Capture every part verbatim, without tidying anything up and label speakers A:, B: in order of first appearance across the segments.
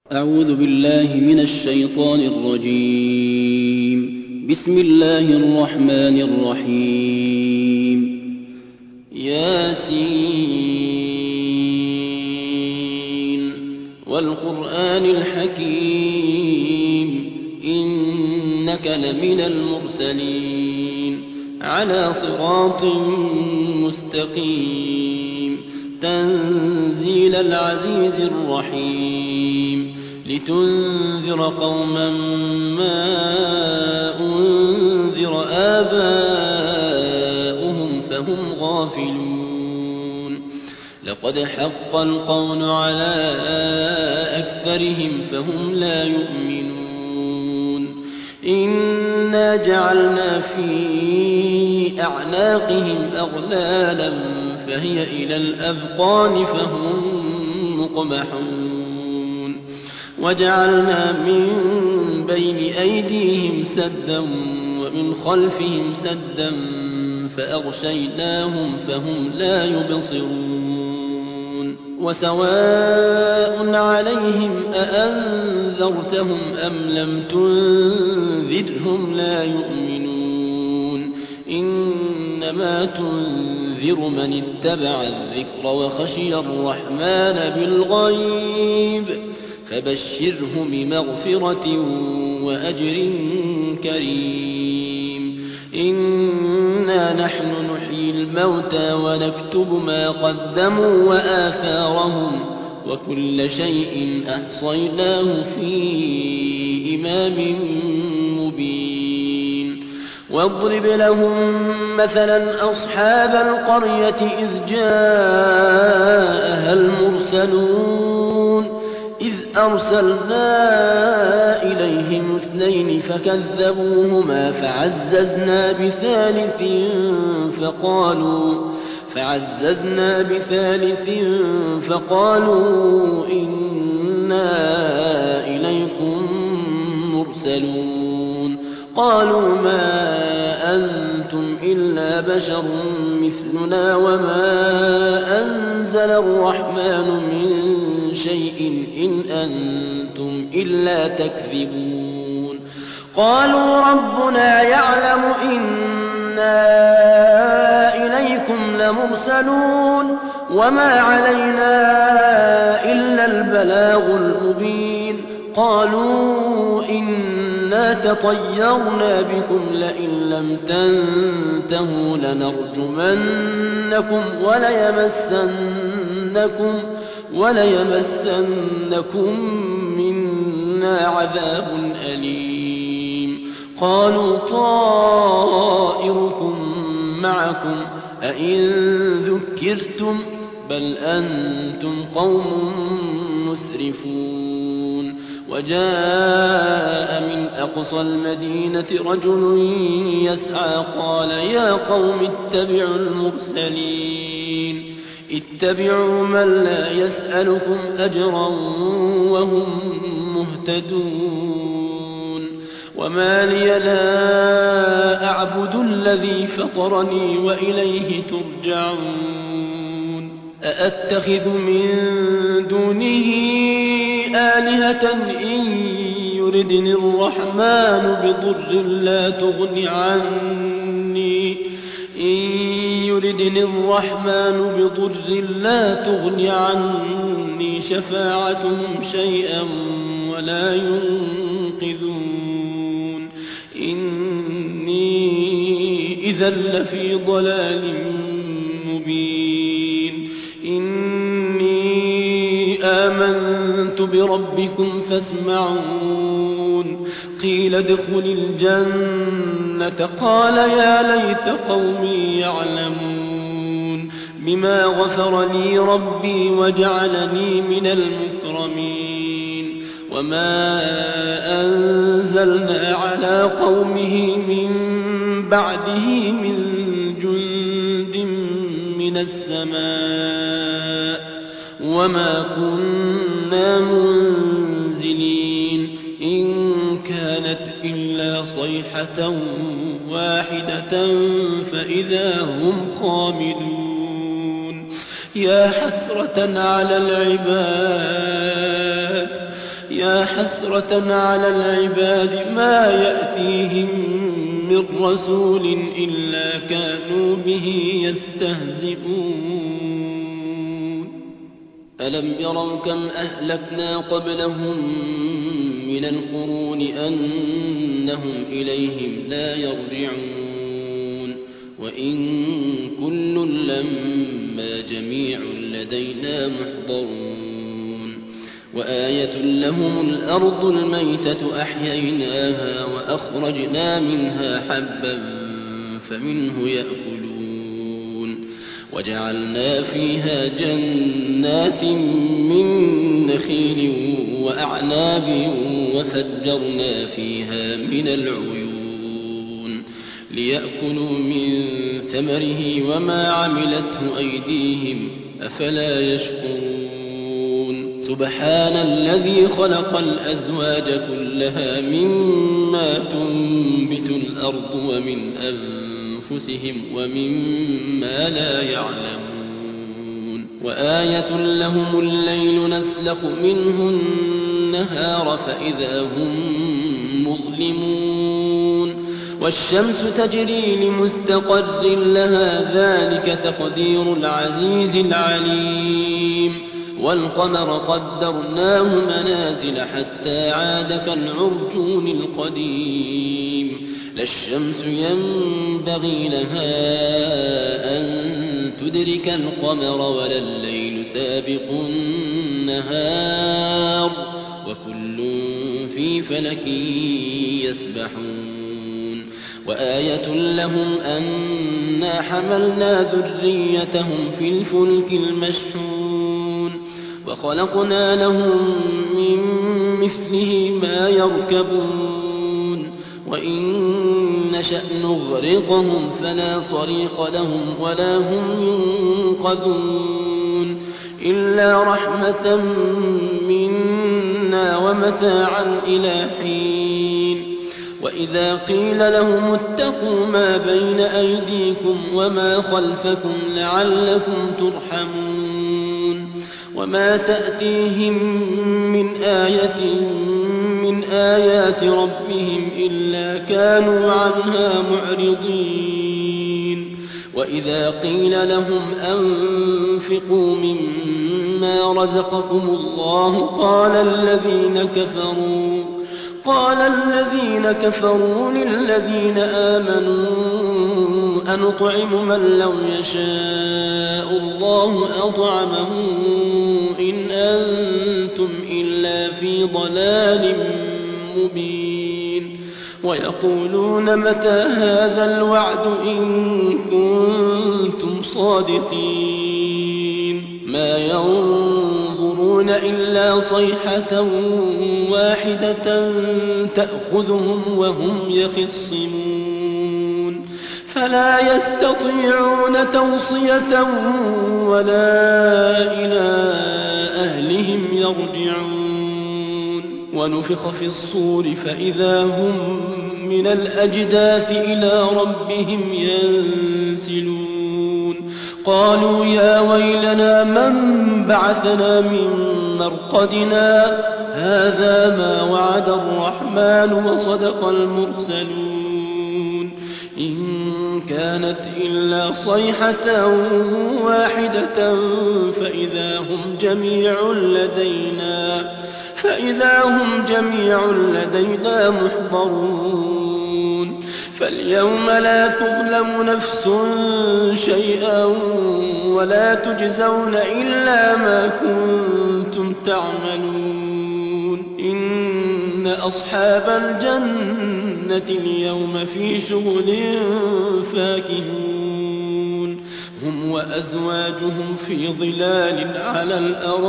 A: أعوذ بالله من الشيطان الرجيم. بسم الله الرحمن الرحيم. ياسين والقرآن الحكيم إنك لمن المرسلين على صراط مستقيم تنزيل العزيز الرحيم لتنذر قوما ما أنذر آباؤهم فهم غافلون لقد حق القول على أكثرهم فهم لا يؤمنون إنا جعلنا في أعناقهم أغلالا فهي إلى الأذقان فهم مقمحون وجعلنا من بين أيديهم سدا ومن خلفهم سدا فأغشيناهم فهم لا يبصرون وسواء عليهم أأنذرتهم أم لم تنذرهم لا يؤمنون إنما تنذر من اتبع الذكر وخشي الرحمن بالغيب فبشره بمغفرة وأجر كريم إنا نحن نحيي الموتى ونكتب ما قدموا وآثارهم وكل شيء أحصيناه في إمام مبين واضرب لهم مثلا أصحاب القرية إذ جاءها المرسلون إذ أرسلنا إليهم اثنين فكذبوهما فعززنا بثالث فقالوا فعززنا بثالث فقالوا إنا إليكم مرسلون قالوا ما أنتم إلا بشر مثلنا وما أنزل الرحمن من شيء إن أنتم إلا تكذبون قالوا ربنا يعلم إنا إليكم لمرسلون وما علينا إلا البلاغ المبين قالوا إنا تطيرنا بكم لئن لم تنتهوا لنرجمنكم وليمسنكم وليمسنكم منا عذاب أليم قالوا طائركم معكم أئن ذكرتم بل أنتم قوم مسرفون وجاء من أقصى المدينة رجل يسعى قال يا قوم اتبعوا المرسلين اتبعوا من لا يسألكم أجرا وهم مهتدون وما لي لا أعبد الذي فطرني وإليه ترجعون أأتخذ من دونه آلهة إن يردني الرحمن بضر لا تغن عني إن يردني الرحمن بضر لا تغن عني شفاعتهم شيئا ولا ينقذون إني إذا لفي ضلال مبين إني آمنت بربكم فاسمعون قيل ادخل الجنة قال يا ليت قومي يعلمون بما غفر لي ربي وجعلني من المكرمين وما أنزلنا على قومه من بعده من جند من السماء وما كنا منزلين إن كانت إلا صيحة واحدة فإذا هم خامدون يا حسرة على العباد يا حسرة على العباد ما يأتيهم من رسول إلا كانوا به يستهزئون ألم يروا كم أهلكنا قبلهم من القرون أنهم إليهم لا يرجعون وإن كل لما جميع لدينا محضرون وآية لهم الأرض الميتة أحييناها وأخرجنا منها حبا فمنه يأكلون وجعلنا فيها جنات من نخيل وأعناب وفجرنا فيها من العيون ليأكلوا من ثمره وما عملته أيديهم أفلا يشكرون سبحان الذي خلق الأزواج كلها مما تنبت الأرض ومن أنفسهم ومما لا يعلمون وآية لهم الليل نسلخ منه النهار فإذا هم مظلمون والشمس تجري لمستقر لها ذلك تقدير العزيز العليم والقمر قدرناه منازل حتى عاد كالعرجون القديم لا الشمس ينبغي لها أن تدرك القمر ولا الليل سابق النهار وكل في فلك يسبحون وآية لهم أنا حملنا ذريتهم في الفلك المشحون وخلقنا لهم من مثله ما يركبون وإن نشأ نغرقهم فلا صريخ لهم ولا هم ينقذون إلا رحمة منا ومتاعا إلى حين وإذا قيل لهم اتقوا ما بين أيديكم وما خلفكم لعلكم ترحمون وما تأتيهم من آية من آيات ربهم إلا كانوا عنها معرضين وإذا قيل لهم أنفقوا مما رزقكم الله قال الذين كفروا قال الذين كفروا للذين آمنوا أنطعم من لو يشاء الله أطعمه إن أنتم إلا في ضلال مبين ويقولون متى هذا الوعد إن كنتم صادقين ما ينظرون إلا صيحة واحدة تأخذهم وهم يخصمون فلا يستطيعون توصية ولا إلى أهلهم يرجعون ونفخ في الصور فإذا هم من الأجداث إلى ربهم ينسلون قالوا يا ويلنا من بعثنا من مرقدنا هذا ما وعد الرحمن وصدق المرسلون إن كانت إلا صيحة واحدة فإذا هم جميع لدينا فإذا هم جميع لدينا محضرون فاليوم لا تظلم نفس شيئا ولا تجزون إلا ما كنتم تعملون إن أصحاب الجنة اليوم في شغل فاكهون هم وأزواجهم في ظلال على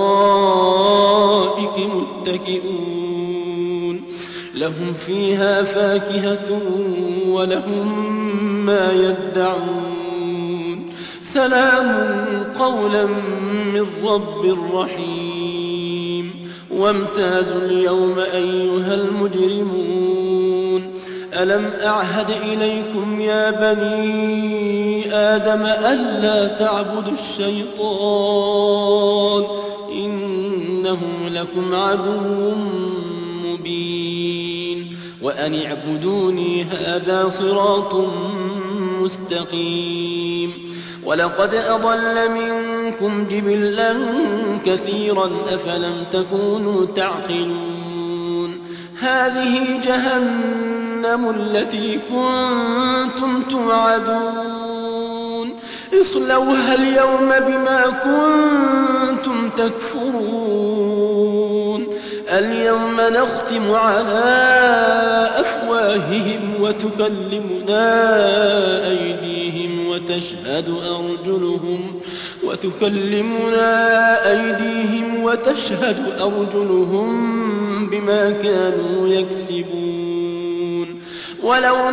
A: الأرائك متكئون لهم فيها فاكهة ولهم ما يدعون سلام قولا من رب رحيم وامتازوا اليوم أيها المجرمون ألم أعهد إليكم يا بني آدم ألا تعبدوا الشيطان إن إنه لكم عدو مبين وأن اعبدوني هذا صراط مستقيم ولقد أضل منكم جبلا كثيرا أفلم تكونوا تعقلون هذه جهنم التي كنتم توعدون اصلوها اليوم بما كنتم تكفرون اليوم نختم على أفواههم وتكلمنا أيديهم وتشهد أرجلهم وتكلمنا أيديهم وتشهد أرجلهم بما كانوا يكسبون ولو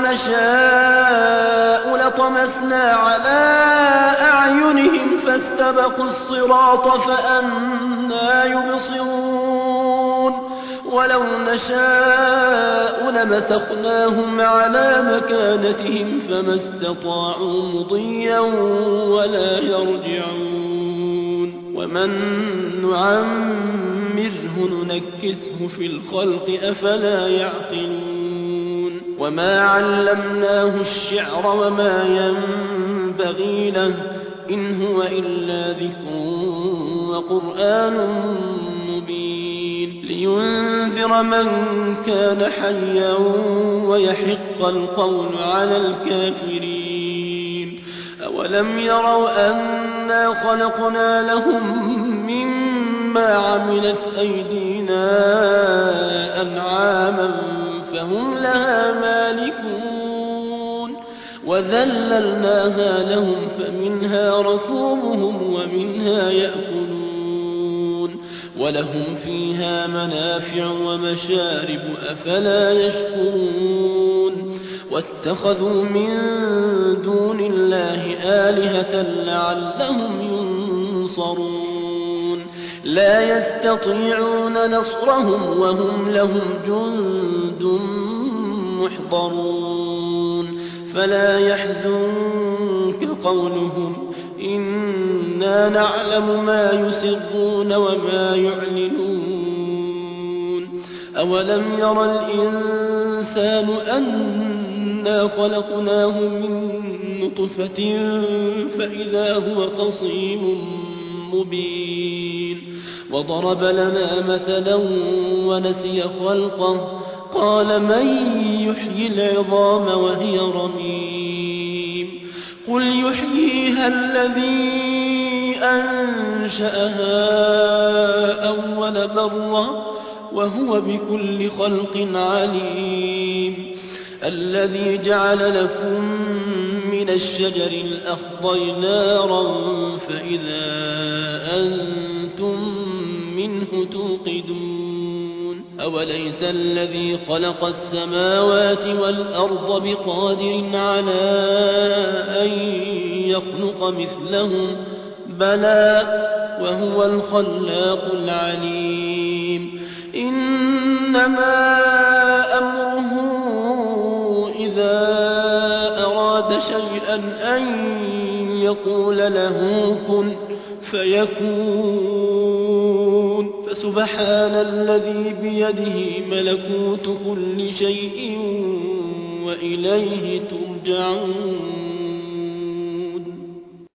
A: نشاء لطمسنا على أعينهم فاستبقوا الصراط فأنى يبصرون ولو نشاء لمسخناهم على مكانتهم فما استطاعوا مضيا ولا يرجعون ومن نعمره ننكسه في الخلق أفلا يعقلون وما علمناه الشعر وما ينبغي له إن هو إلا ذكر وقرآن مبين لينذر من كان حيا ويحق القول على الكافرين أولم يروا أنا خلقنا لهم مما عملت أيدينا أنعاما فهم لها مالكون وذللناها لهم فمنها ركوبهم ومنها يأكلون ولهم فيها منافع ومشارب أفلا يشكرون واتخذوا من دون الله آلهة لعلهم ينصرون لا يستطيعون نصرهم وهم لهم جند محضرون فلا يحزنك قولهم إنا نعلم ما يسرون وما يعلنون أولم ير الإنسان أنا خلقناه من نطفة فإذا هو خصيم مبين وضرب لنا مثلا ونسي خلقه قال من يحيي العظام وهي رميم قل يحييها الذي أنشأها أول مرة وهو بكل خلق عليم الذي جعل لكم من الشجر الأخضر نارا فإذا أنتم منه توقدون أوليس الذي خلق السماوات والأرض بقادر على أن يخلق مثلهم بلى وهو الخلاق العليم إنما أمره إذا أراد شيئا أن يقول له كن فيكون فسبحان الذي بيده ملكوت كل شيء وإليه ترجعون